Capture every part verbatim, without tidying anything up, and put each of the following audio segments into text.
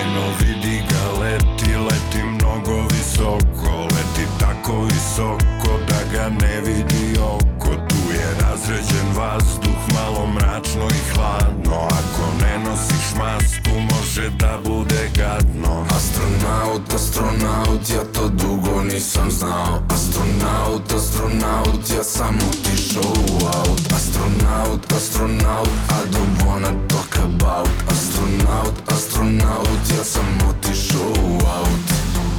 Eno vidi ga, leti, leti mnogo visoko. Leti tako visoko da ga ne vidi oko. Tu je razređen vazduh, malo mračno i hladno. Ako ne nosiš masku može da bude gadno. Astronaut, astronaut, ja to dugo nisam znao. Astronaut, astronaut, ja sam otišao u aut. Astronaut, astronaut, I don't wanna talk about. Astronaut, astronaut, ja sam otišao u aut.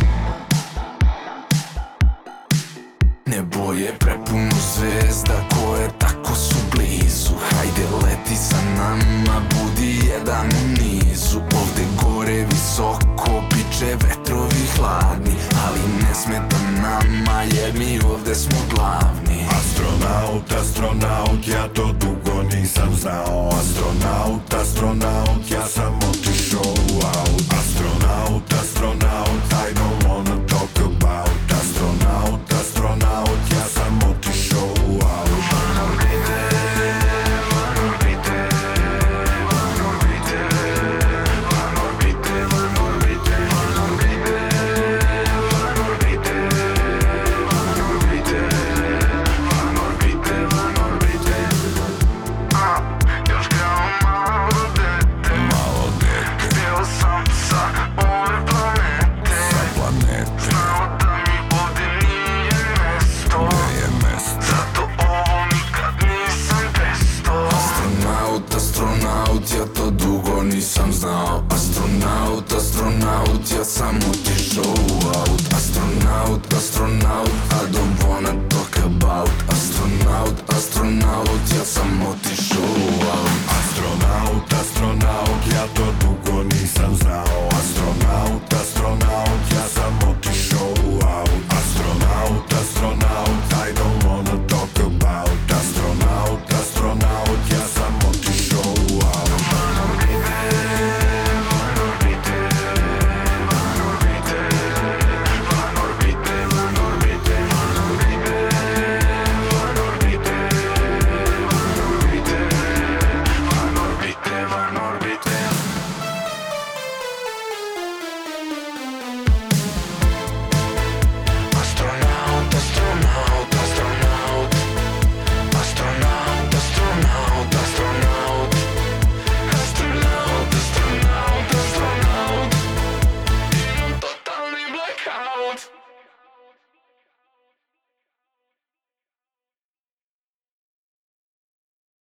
Nebo je prepuno zvezda koje tako su blizu. Hajde leti sa nama, budi jedan u nizu. Ovde gore visoko, piče vetrovi hladni, ali ne smeta nama jer mi ovde smo glavni. Astronaut, astronaut, ja to dugo nisam znao. Astronaut, astronaut, ja sam otišao u aut. Astronaut, astronaut, I don't wanna talk about. Astronaut, astronaut, ja sam otišao u aut. Van orbite, van orbite, van orbite, van orbite, van orbite, van orbite, van orbite, van orbite, van orbite, van orbite. A, još kao malo dete, Malo dete, htio sam sa ove planete, sa planete, znao da mi ovde nije mesto, gde je mesto. zato ovo nikad nisam prestao. Astronaut, astronaut, ja to dugo nisam znao. Astronaut, astronaut, ja sam otišao u aut. Astronaut, astronaut, I don't wanna talk about. Astronaut, astronaut, ja sam otišao u aut. Astronaut, astronaut, ja to dugo nisam znao. Astronaut, astronaut, ja sam